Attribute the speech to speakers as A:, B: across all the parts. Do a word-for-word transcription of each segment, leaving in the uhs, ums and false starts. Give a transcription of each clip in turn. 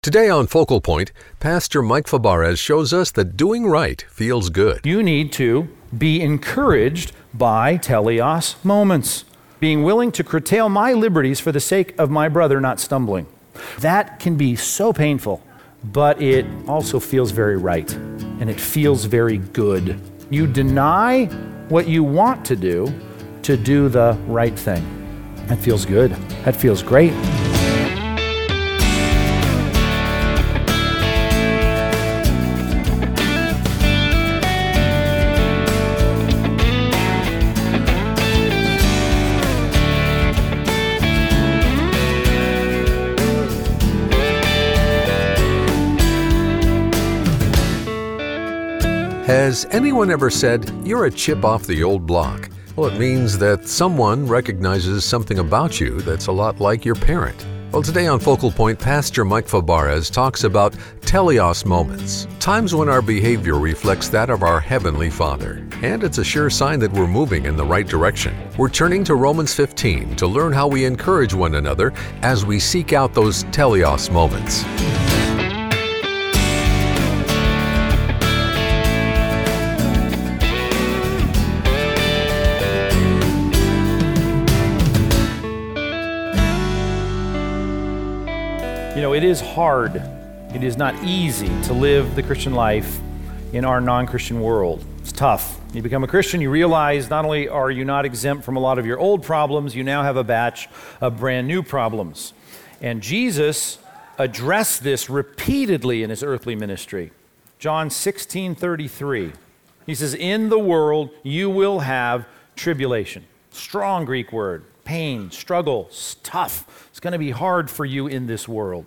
A: Today on Focal Point, Pastor Mike Fabarez shows us that doing right feels good.
B: You need to be encouraged by teleos moments, being willing to curtail my liberties for the sake of my brother not stumbling. That can be so painful, but it also feels very right, and it feels very good. You deny what you want to do to do the right thing. That feels good. That feels great.
A: Has anyone ever said, "You're a chip off the old block"? Well, it means that someone recognizes something about you that's a lot like your parent. Well, today on Focal Point, Pastor Mike Fabarez talks about teleos moments, times when our behavior reflects that of our Heavenly Father. And it's a sure sign that we're moving in the right direction. We're turning to Romans fifteen to learn how we encourage one another as we seek out those teleos moments.
B: You know, it is hard. It is not easy to live the Christian life in our non-Christian world. It's tough. You become a Christian, you realize not only are you not exempt from a lot of your old problems, you now have a batch of brand new problems. And Jesus addressed this repeatedly in his earthly ministry. John sixteen thirty-three. He says, "In the world you will have tribulation." Strong Greek word. Pain, struggle, it's tough. It's going to be hard for you in this world.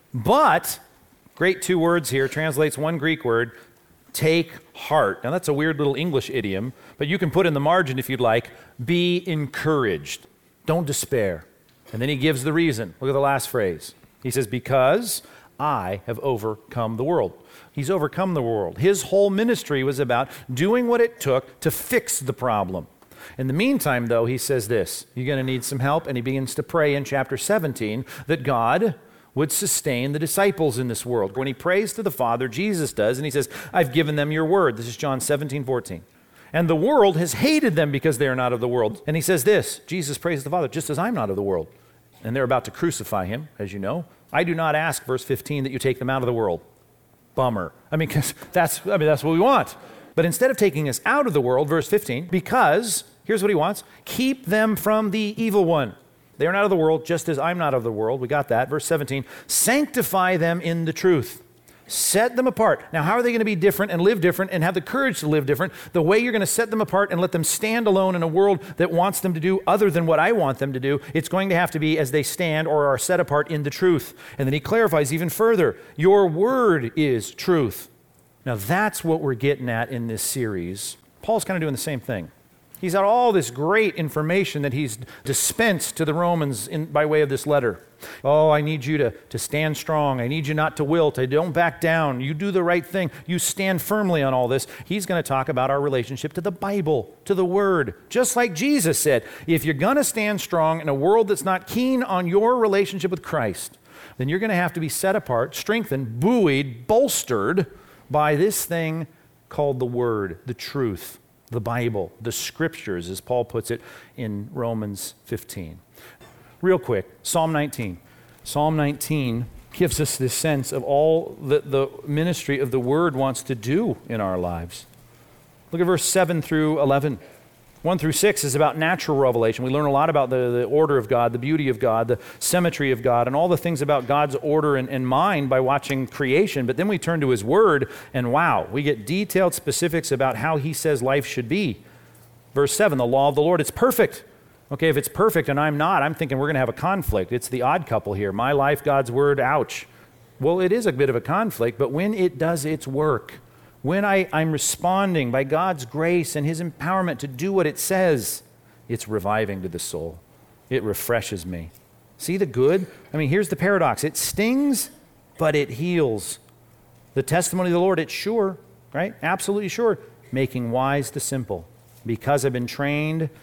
B: But, great two words here, translates one Greek word, take heart. Now that's a weird little English idiom, but you can put in the margin if you'd like, be encouraged. Don't despair. And then he gives the reason. Look at the last phrase. He says, because I have overcome the world. He's overcome the world. His whole ministry was about doing what it took to fix the problem. In the meantime, though, he says this, you're going to need some help, and he begins to pray in chapter seventeen that God would sustain the disciples in this world. When he prays to the Father, Jesus does, and he says, I've given them your word. This is John seventeen fourteen. And the world has hated them because they are not of the world. And he says this, Jesus prays the Father, just as I'm not of the world. And they're about to crucify him, as you know. I do not ask, verse fifteen, that you take them out of the world. Bummer. I mean, because that's, I mean, that's what we want. But instead of taking us out of the world, verse fifteen, because, here's what he wants, keep them from the evil one. They are not of the world, just as I'm not of the world. We got that. Verse seventeen, sanctify them in the truth. Set them apart. Now, how are they going to be different and live different and have the courage to live different? The way you're going to set them apart and let them stand alone in a world that wants them to do other than what I want them to do, it's going to have to be as they stand or are set apart in the truth. And then he clarifies even further, your word is truth. Now, that's what we're getting at in this series. Paul's kind of doing the same thing. He's got all this great information that he's dispensed to the Romans in, by way of this letter. Oh, I need you to, to stand strong. I need you not to wilt. I don't back down. You do the right thing. You stand firmly on all this. He's going to talk about our relationship to the Bible, to the Word. Just like Jesus said, if you're going to stand strong in a world that's not keen on your relationship with Christ, then you're going to have to be set apart, strengthened, buoyed, bolstered by this thing called the Word, the truth. The Bible, the Scriptures, as Paul puts it in Romans fifteen. Real quick, Psalm nineteen. Psalm nineteen gives us this sense of all that the ministry of the Word wants to do in our lives. Look at verse seven through eleven. one through six is about natural revelation. We learn a lot about the, the order of God, the beauty of God, the symmetry of God, and all the things about God's order and, and mind by watching creation. But then we turn to His Word, and wow, we get detailed specifics about how He says life should be. Verse seven, the law of the Lord, it's perfect. Okay, if it's perfect and I'm not, I'm thinking we're going to have a conflict. It's the odd couple here. My life, God's Word, ouch. Well, it is a bit of a conflict, but when it does its work, when I, I'm responding by God's grace and His empowerment to do what it says, it's reviving to the soul. It refreshes me. See the good? I mean, here's the paradox. It stings, but it heals. The testimony of the Lord, it's sure, right? Absolutely sure. Making wise the simple. Because I've been trained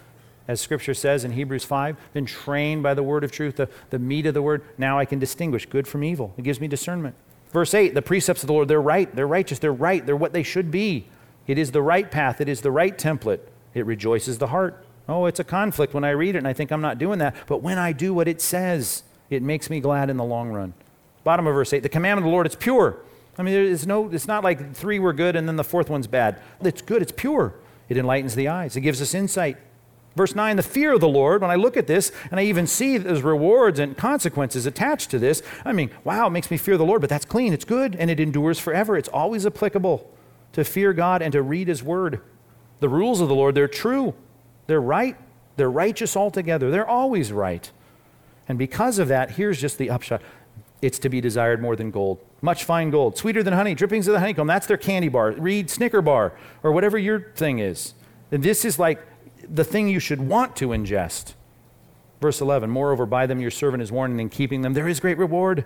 B: as Scripture says in Hebrews five, been trained by the word of truth, the, the meat of the word. Now I can distinguish good from evil. It gives me discernment. Verse eight, the precepts of the Lord, they're right, they're righteous, they're right, they're what they should be. It is the right path, it is the right template. It rejoices the heart. Oh, it's a conflict when I read it and I think I'm not doing that. But when I do what it says, it makes me glad in the long run. Bottom of verse eight, the commandment of the Lord, it's pure. I mean, there's no, it's not like three were good and then the fourth one's bad. It's good, it's pure. It enlightens the eyes. It gives us insight. Verse nine, the fear of the Lord, when I look at this and I even see there's rewards and consequences attached to this, I mean, wow, it makes me fear the Lord, but that's clean, it's good, and it endures forever. It's always applicable to fear God and to read His word. The rules of the Lord, they're true, they're right, they're righteous altogether. They're always right. And because of that, here's just the upshot. It's to be desired more than gold. Much fine gold, sweeter than honey, drippings of the honeycomb. That's their candy bar. Read Snicker bar or whatever your thing is. And this is like the thing you should want to ingest. Verse eleven, moreover, by them your servant is warned, and in keeping them there is great reward.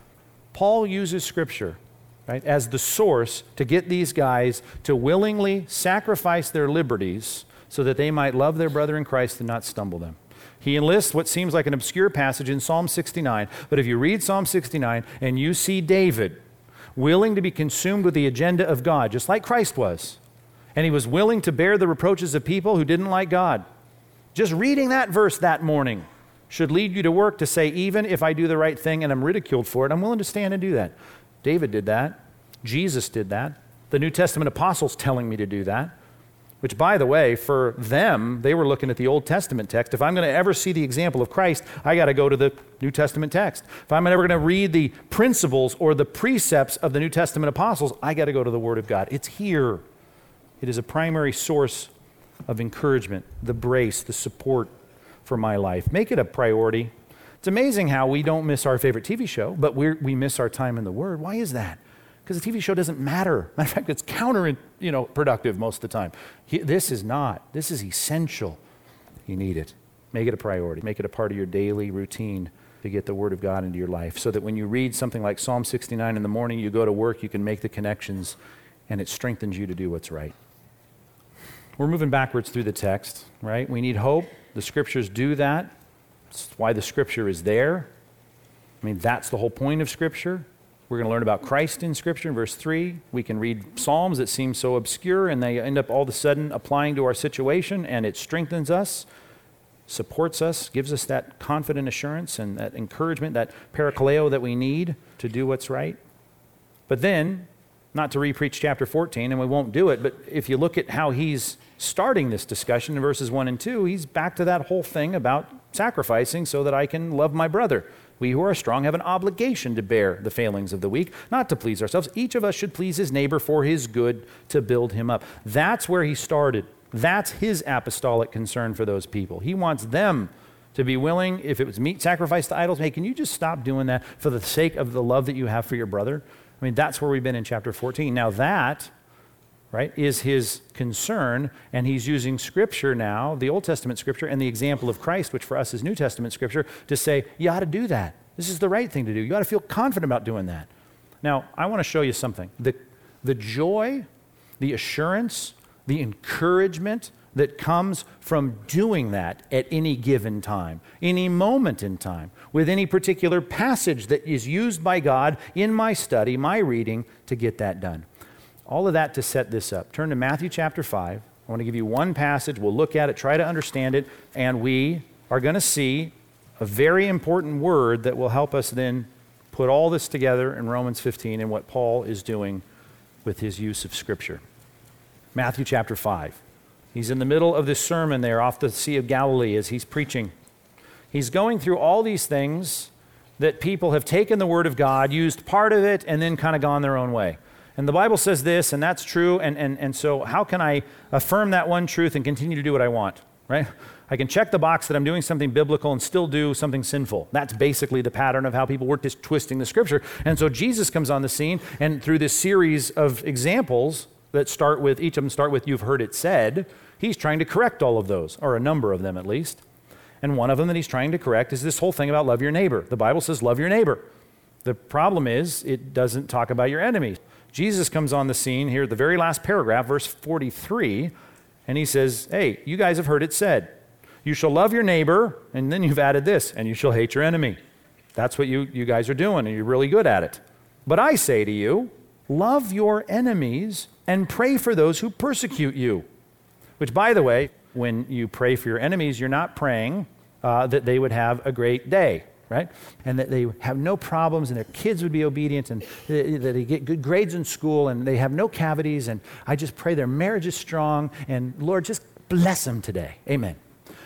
B: Paul uses Scripture, right, as the source to get these guys to willingly sacrifice their liberties so that they might love their brother in Christ and not stumble them. He enlists what seems like an obscure passage in Psalm sixty-nine, but if you read Psalm sixty-nine and you see David willing to be consumed with the agenda of God, just like Christ was, and he was willing to bear the reproaches of people who didn't like God, just reading that verse that morning should lead you to work to say, even if I do the right thing and I'm ridiculed for it, I'm willing to stand and do that. David did that. Jesus did that. The New Testament apostles telling me to do that. Which, by the way, for them, they were looking at the Old Testament text. If I'm going to ever see the example of Christ, I got to go to the New Testament text. If I'm ever going to read the principles or the precepts of the New Testament apostles, I got to go to the Word of God. It's here. It is a primary source of encouragement, the brace, the support for my life. Make it a priority. It's amazing how we don't miss our favorite T V show, but we we miss our time in the Word. Why is that? Because the T V show doesn't matter. Matter of fact, it's counter, you know, productive most of the time. He, this is not. This is essential. You need it. Make it a priority. Make it a part of your daily routine to get the Word of God into your life so that when you read something like Psalm sixty-nine in the morning, you go to work, you can make the connections, and it strengthens you to do what's right. We're moving backwards through the text, right? We need hope. The Scriptures do that. That's why the Scripture is there. I mean, that's the whole point of Scripture. We're going to learn about Christ in Scripture in verse three. We can read Psalms that seem so obscure and they end up all of a sudden applying to our situation, and it strengthens us, supports us, gives us that confident assurance and that encouragement, that parakaleo that we need to do what's right. But then, not to re-preach chapter fourteen, and we won't do it, but if you look at how he's starting this discussion in verses one and two, he's back to that whole thing about sacrificing so that I can love my brother. We who are strong have an obligation to bear the failings of the weak, not to please ourselves. Each of us should please his neighbor for his good, to build him up. That's where he started. That's his apostolic concern for those people. He wants them to be willing, if it was meat sacrificed to idols, hey, can you just stop doing that for the sake of the love that you have for your brother? I mean, that's where we've been in chapter fourteen. Now that, right, is his concern, and he's using Scripture now, the Old Testament Scripture, and the example of Christ, which for us is New Testament Scripture, to say, you ought to do that. This is the right thing to do. You ought to feel confident about doing that. Now, I want to show you something. The, the joy, the assurance, the encouragement that comes from doing that at any given time, any moment in time, with any particular passage that is used by God in my study, my reading, to get that done. All of that to set this up. Turn to Matthew chapter five. I want to give you one passage. We'll look at it, try to understand it, and we are going to see a very important word that will help us then put all this together in Romans fifteen and what Paul is doing with his use of Scripture. Matthew chapter five. He's in the middle of this sermon there off the Sea of Galilee as he's preaching. He's going through all these things that people have taken the Word of God, used part of it, and then kind of gone their own way. And the Bible says this, and that's true, and, and, and so how can I affirm that one truth and continue to do what I want, right? I can check the box that I'm doing something biblical and still do something sinful. That's basically the pattern of how people work this twisting the Scripture. And so Jesus comes on the scene, and through this series of examples that start with, each of them start with, you've heard it said, he's trying to correct all of those, or a number of them at least. And one of them that he's trying to correct is this whole thing about love your neighbor. The Bible says love your neighbor. The problem is it doesn't talk about your enemies. Jesus comes on the scene here at the very last paragraph, verse forty-three, and he says, hey, you guys have heard it said. You shall love your neighbor, and then you've added this, and you shall hate your enemy. That's what you, you guys are doing, and you're really good at it. But I say to you, love your enemies and pray for those who persecute you. Which, by the way, when you pray for your enemies, you're not praying uh, that they would have a great day, right? And that they have no problems and their kids would be obedient and that they get good grades in school and they have no cavities. And I just pray their marriage is strong and Lord, just bless them today. Amen.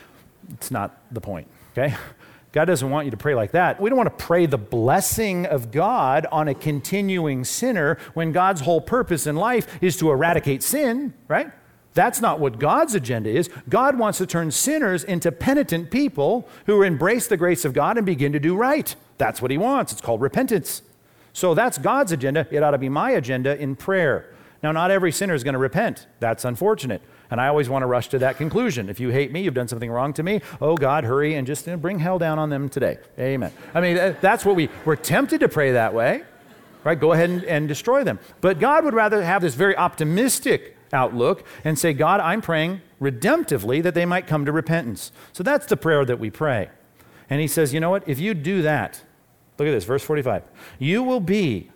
B: It's not the point, okay? God doesn't want you to pray like that. We don't want to pray the blessing of God on a continuing sinner when God's whole purpose in life is to eradicate sin, right? That's not what God's agenda is. God wants to turn sinners into penitent people who embrace the grace of God and begin to do right. That's what he wants. It's called repentance. So that's God's agenda. It ought to be my agenda in prayer. Now, not every sinner is going to repent. That's unfortunate. And I always want to rush to that conclusion. If you hate me, you've done something wrong to me. Oh, God, hurry and just you know, bring hell down on them today. Amen. I mean, that's what we, we're tempted to pray that way, right? Go ahead and, and destroy them. But God would rather have this very optimistic outlook and say, God, I'm praying redemptively that they might come to repentance. So that's the prayer that we pray. And he says, you know what? If you do that, look at this, verse forty-five. You will be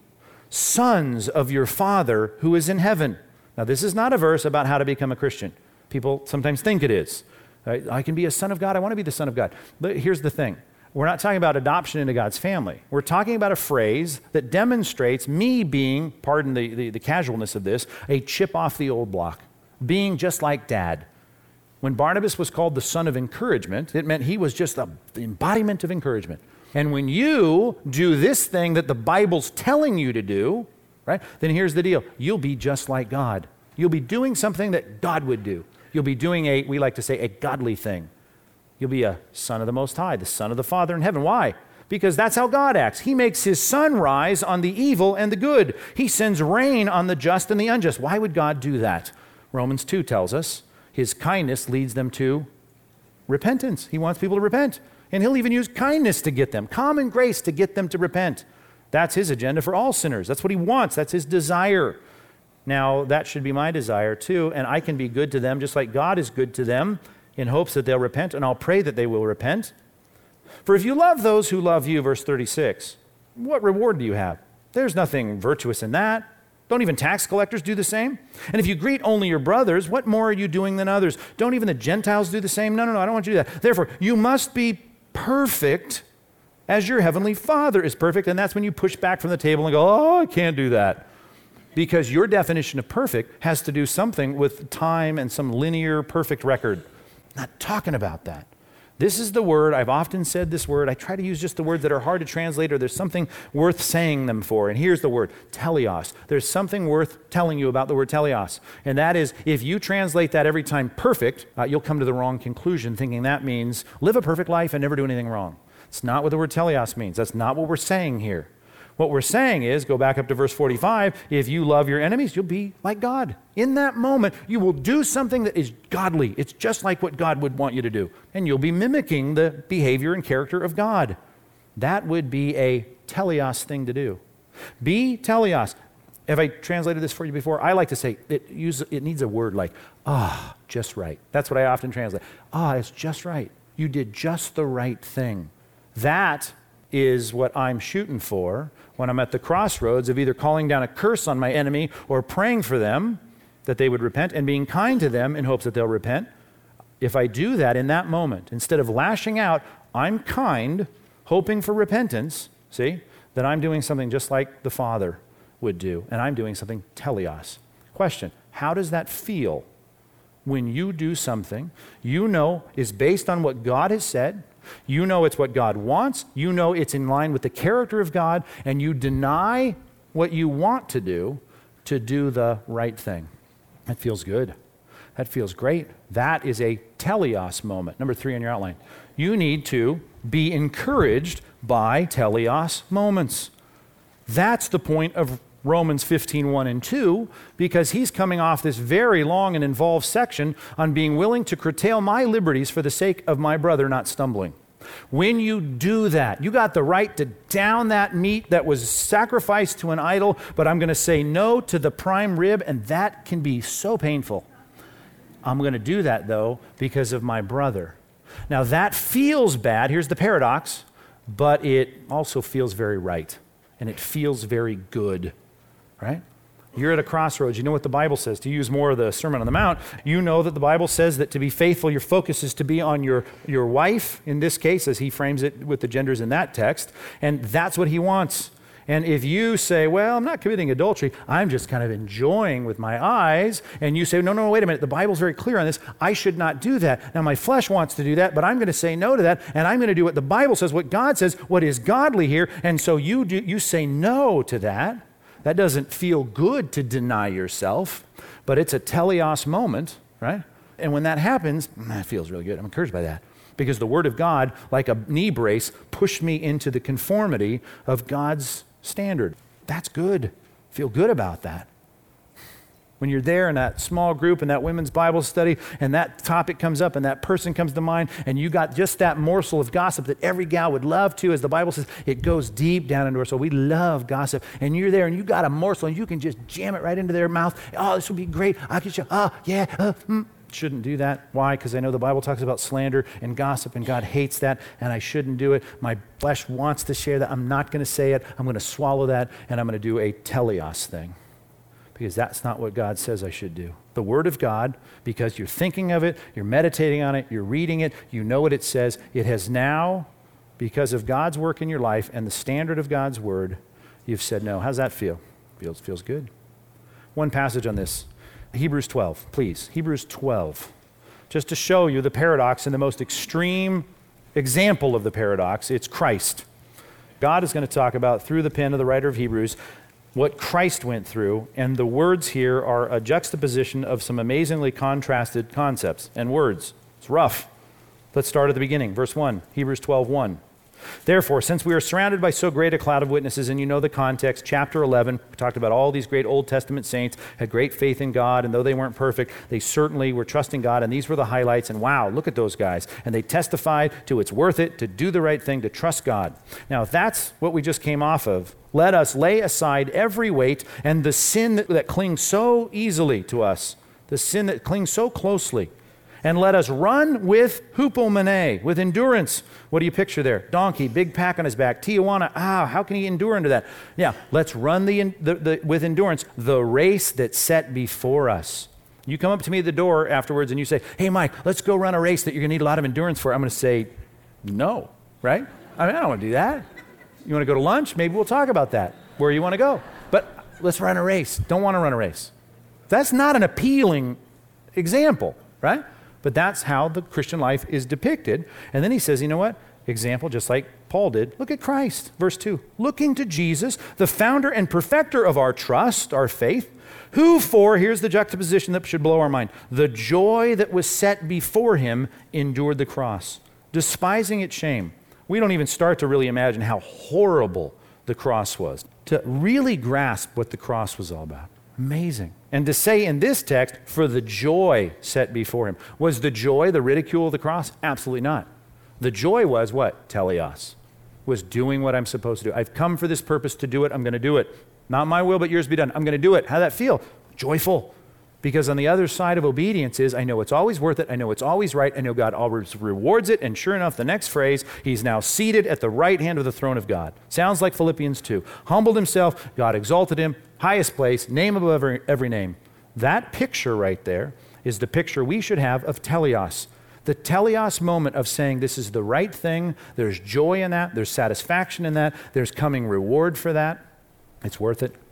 B: sons of your Father who is in heaven. Now, this is not a verse about how to become a Christian. People sometimes think it is. I, I can be a son of God. I want to be the son of God. But here's the thing. We're not talking about adoption into God's family. We're talking about a phrase that demonstrates me being, pardon the, the, the casualness of this, a chip off the old block, being just like Dad. When Barnabas was called the son of encouragement, it meant he was just the, the embodiment of encouragement. And when you do this thing that the Bible's telling you to do, right, then here's the deal. You'll be just like God. You'll be doing something that God would do. You'll be doing a, we like to say, a godly thing. You'll be a son of the Most High, the son of the Father in heaven. Why? Because that's how God acts. He makes his sun rise on the evil and the good. He sends rain on the just and the unjust. Why would God do that? Romans two tells us his kindness leads them to repentance. He wants people to repent. And he'll even use kindness to get them, common grace to get them to repent. That's his agenda for all sinners. That's what he wants. That's his desire. Now, that should be my desire too, and I can be good to them just like God is good to them in hopes that they'll repent, and I'll pray that they will repent. For if you love those who love you, verse thirty-six, what reward do you have? There's nothing virtuous in that. Don't even tax collectors do the same? And if you greet only your brothers, what more are you doing than others? Don't even the Gentiles do the same? No, no, no, I don't want you to do that. Therefore, you must be perfect as your heavenly Father is perfect. And that's when you push back from the table and go, oh, I can't do that. Because your definition of perfect has to do something with time and some linear perfect record. Not talking about that. This is the word, I've often said this word, I try to use just the words that are hard to translate or there's something worth saying them for. And here's the word, teleos. There's something worth telling you about the word teleos. And that is, if you translate that every time perfect, uh, you'll come to the wrong conclusion thinking that means live a perfect life and never do anything wrong. It's not what the word teleos means. That's not what we're saying here. What we're saying is, go back up to verse forty-five, if you love your enemies, you'll be like God. In that moment, you will do something that is godly. It's just like what God would want you to do. And you'll be mimicking the behavior and character of God. That would be a teleos thing to do. Be teleos. Have I translated this for you before? I like to say it, use, it needs a word like, ah, just right. That's what I often translate. Ah, it's just right. You did just the right thing. That is what I'm shooting for when I'm at the crossroads of either calling down a curse on my enemy or praying for them that they would repent and being kind to them in hopes that they'll repent. If I do that in that moment, instead of lashing out, I'm kind, hoping for repentance, see, then I'm doing something just like the Father would do, and I'm doing something teleos. Question, how does that feel when you do something you know is based on what God has said? You know it's what God wants. You know it's in line with the character of God, and you deny what you want to do to do the right thing. That feels good. That feels great. That is a teleos moment. Number three on your outline. You need to be encouraged by teleos moments. That's the point of Romans fifteen, one and two, because he's coming off this very long and involved section on being willing to curtail my liberties for the sake of my brother not stumbling. When you do that, you got the right to down that meat that was sacrificed to an idol, but I'm going to say no to the prime rib, and that can be so painful. I'm going to do that, though, because of my brother. Now that feels bad. Here's the paradox, but it also feels very right, and it feels very good, right? You're at a crossroads. You know what the Bible says. To use more of the Sermon on the Mount, you know that the Bible says that to be faithful, your focus is to be on your, your wife, in this case, as he frames it with the genders in that text, and that's what he wants. And if you say, well, I'm not committing adultery, I'm just kind of enjoying with my eyes, and you say, no, no, wait a minute, the Bible's very clear on this, I should not do that. Now, my flesh wants to do that, but I'm going to say no to that, and I'm going to do what the Bible says, what God says, what is godly here, and so you do, you say no to that. That doesn't feel good to deny yourself, but it's a teleos moment, right? And when that happens, that feels really good. I'm encouraged by that because the Word of God, like a knee brace, pushed me into the conformity of God's standard. That's good. Feel good about that. When you're there in that small group in that women's Bible study and that topic comes up and that person comes to mind and you got just that morsel of gossip that every gal would love to, as the Bible says, it goes deep down into our soul. We love gossip. And you're there and you got a morsel and you can just jam it right into their mouth. Oh, this would be great. I could show, oh, yeah, uh, mm. Shouldn't do that. Why? Because I know the Bible talks about slander and gossip and God hates that and I shouldn't do it. My flesh wants to share that. I'm not going to say it. I'm going to swallow that and I'm going to do a teleos thing. Because that's not what God says I should do. The Word of God, because you're thinking of it, you're meditating on it, you're reading it, you know what it says. It has now, because of God's work in your life and the standard of God's Word, you've said no. How's that feel? Feels, feels good. One passage on this, Hebrews twelve, please. Hebrews twelve. Just to show you the paradox and the most extreme example of the paradox, it's Christ. God is going to talk about, through the pen of the writer of Hebrews, what Christ went through, and the words here are a juxtaposition of some amazingly contrasted concepts and words. It's rough. Let's start at the beginning. Verse one, Hebrews twelve one. Therefore, since we are surrounded by so great a cloud of witnesses, and you know the context, chapter eleven, we talked about all these great Old Testament saints, had great faith in God, and though they weren't perfect, they certainly were trusting God, and these were the highlights, and wow, look at those guys. And they testified to it's worth it to do the right thing, to trust God. Now, if that's what we just came off of, let us lay aside every weight and the sin that, that clings so easily to us, the sin that clings so closely, and let us run with hupomene, with endurance. What do you picture there? Donkey, big pack on his back. Tijuana, ah, how can he endure into that? Yeah, let's run the, the, the with endurance the race that's set before us. You come up to me at the door afterwards and you say, hey, Mike, let's go run a race that you're going to need a lot of endurance for. I'm going to say, no, right? I mean, I don't want to do that. You want to go to lunch? Maybe we'll talk about that, where you want to go. But let's run a race. Don't want to run a race. That's not an appealing example, right? But that's how the Christian life is depicted. And then he says, you know what? Example, just like Paul did. Look at Christ. Verse two. Looking to Jesus, the founder and perfecter of our trust, our faith, who for, here's the juxtaposition that should blow our mind, the joy that was set before him endured the cross, despising its shame. We don't even start to really imagine how horrible the cross was, to really grasp what the cross was all about. Amazing. And to say in this text, for the joy set before him. Was the joy the ridicule of the cross? Absolutely not. The joy was what? Teleos. Was doing what I'm supposed to do. I've come for this purpose to do it. I'm going to do it. Not my will, but yours be done. I'm going to do it. How did that feel? Joyful. Because on the other side of obedience is, I know it's always worth it. I know it's always right. I know God always rewards it. And sure enough, the next phrase, he's now seated at the right hand of the throne of God. Sounds like Philippians two. Humbled himself, God exalted him, highest place, name above every, every name. That picture right there is the picture we should have of teleos. The teleos moment of saying this is the right thing. There's joy in that. There's satisfaction in that. There's coming reward for that. It's worth it.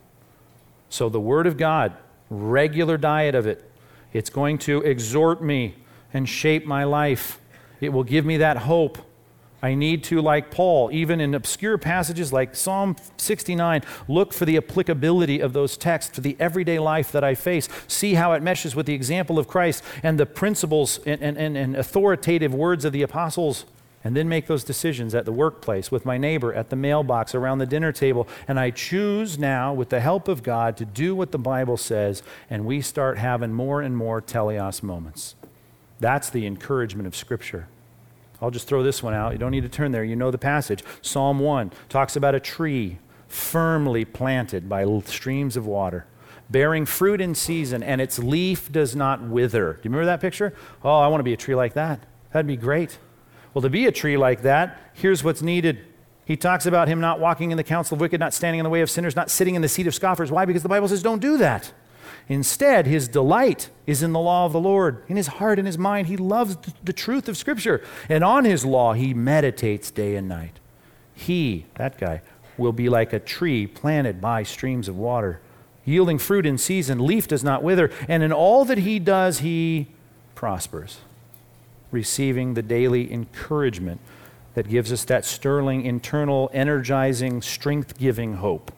B: So the Word of God, regular diet of it, it's going to exhort me and shape my life. It will give me that hope. I need to, like Paul, even in obscure passages like Psalm sixty-nine, look for the applicability of those texts to the everyday life that I face. See how it meshes with the example of Christ and the principles and, and, and authoritative words of the apostles. And then make those decisions at the workplace, with my neighbor, at the mailbox, around the dinner table. And I choose now, with the help of God, to do what the Bible says, and we start having more and more teleos moments. That's the encouragement of Scripture. I'll just throw this one out. You don't need to turn there. You know the passage. Psalm one talks about a tree firmly planted by streams of water, bearing fruit in season, and its leaf does not wither. Do you remember that picture? Oh, I want to be a tree like that. That'd be great. Well, to be a tree like that, here's what's needed. He talks about him not walking in the counsel of wicked, not standing in the way of sinners, not sitting in the seat of scoffers. Why? Because the Bible says don't do that. Instead, his delight is in the law of the Lord. In his heart and his mind, he loves the truth of Scripture. And on his law, he meditates day and night. He, that guy, will be like a tree planted by streams of water, yielding fruit in season, leaf does not wither, and in all that he does, he prospers, receiving the daily encouragement that gives us that sterling, internal, energizing, strength-giving hope.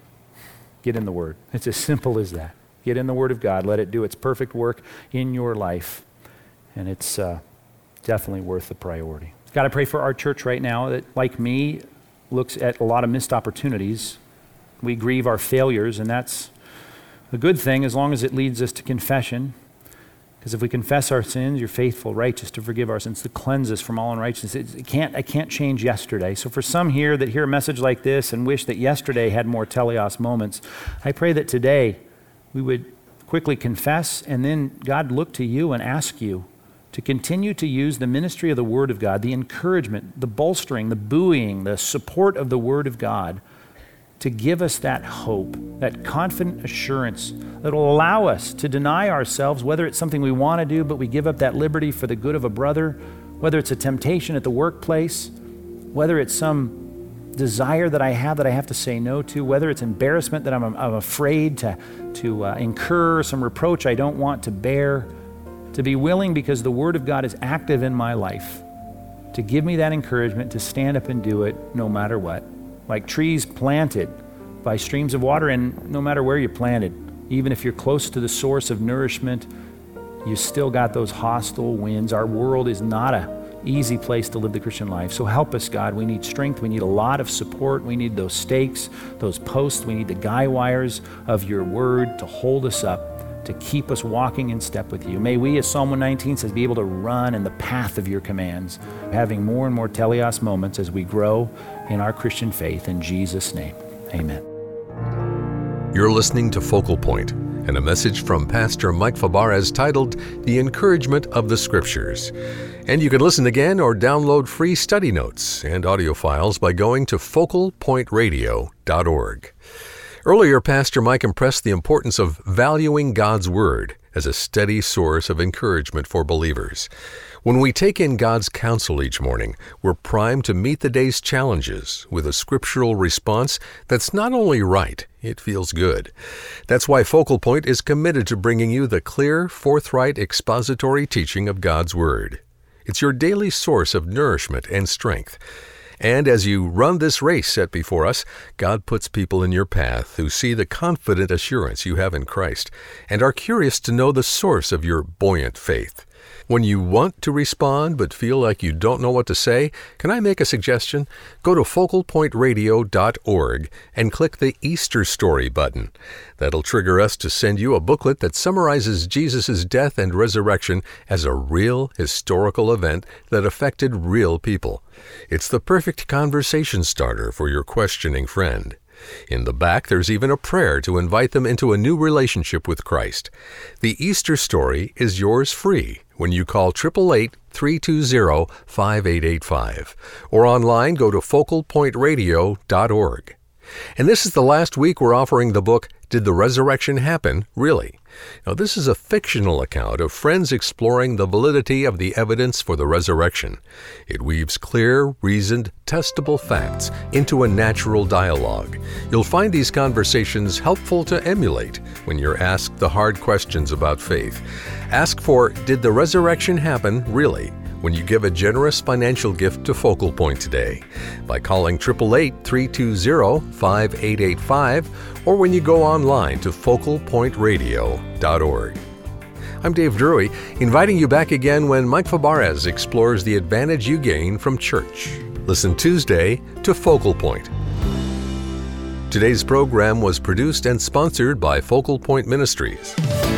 B: Get in the Word. It's as simple as that. Get in the Word of God. Let it do its perfect work in your life. And it's uh, definitely worth the priority. Got to pray for our church right now that, like me, looks at a lot of missed opportunities. We grieve our failures, and that's a good thing as long as it leads us to confession. Because if we confess our sins, you're faithful, righteous to forgive our sins, to cleanse us from all unrighteousness. It, it can't, I can't change yesterday. So for some here that hear a message like this and wish that yesterday had more teleos moments, I pray that today we would quickly confess, and then God look to you and ask you to continue to use the ministry of the Word of God, the encouragement, the bolstering, the buoying, the support of the Word of God, to give us that hope, that confident assurance that will allow us to deny ourselves, whether it's something we want to do, but we give up that liberty for the good of a brother, whether it's a temptation at the workplace, whether it's some desire that I have that I have to say no to, whether it's embarrassment that I'm, I'm afraid to, to uh, incur, some reproach I don't want to bear, to be willing because the Word of God is active in my life, to give me that encouragement to stand up and do it no matter what. Like trees planted by streams of water, and no matter where you're planted, even if you're close to the source of nourishment, you still got those hostile winds. Our world is not an easy place to live the Christian life. So help us, God. We need strength. We need a lot of support. We need those stakes, those posts. We need the guy wires of your Word to hold us up, to keep us walking in step with you. May we, as Psalm one nineteen says, be able to run in the path of your commands, having more and more teleos moments as we grow in our Christian faith. In Jesus' name, amen.
A: You're listening to Focal Point, and a message from Pastor Mike Fabarez titled The Encouragement of the Scriptures. And you can listen again or download free study notes and audio files by going to focal point radio dot org. Earlier, Pastor Mike impressed the importance of valuing God's Word as a steady source of encouragement for believers. When we take in God's counsel each morning, we're primed to meet the day's challenges with a scriptural response that's not only right, it feels good. That's why Focal Point is committed to bringing you the clear, forthright, expository teaching of God's Word. It's your daily source of nourishment and strength. And as you run this race set before us, God puts people in your path who see the confident assurance you have in Christ and are curious to know the source of your buoyant faith. When you want to respond but feel like you don't know what to say, can I make a suggestion? Go to focal point radio dot org and click the Easter Story button. That'll trigger us to send you a booklet that summarizes Jesus' death and resurrection as a real historical event that affected real people. It's the perfect conversation starter for your questioning friend. In the back, there's even a prayer to invite them into a new relationship with Christ. The Easter Story is yours free when you call eight eight eight, three two zero, five eight eight five. Or online, go to focal point radio dot org. And this is the last week we're offering the book, Did the Resurrection Happen, Really? Now, this is a fictional account of friends exploring the validity of the evidence for the resurrection. It weaves clear, reasoned, testable facts into a natural dialogue. You'll find these conversations helpful to emulate when you're asked the hard questions about faith. Ask for, Did the Resurrection Happen, Really? When you give a generous financial gift to Focal Point today by calling eight eight eight, three two zero, five eight eight five or when you go online to focal point radio dot org. I'm Dave Drury, inviting you back again when Mike Fabarez explores the advantage you gain from church. Listen Tuesday to Focal Point. Today's program was produced and sponsored by Focal Point Ministries.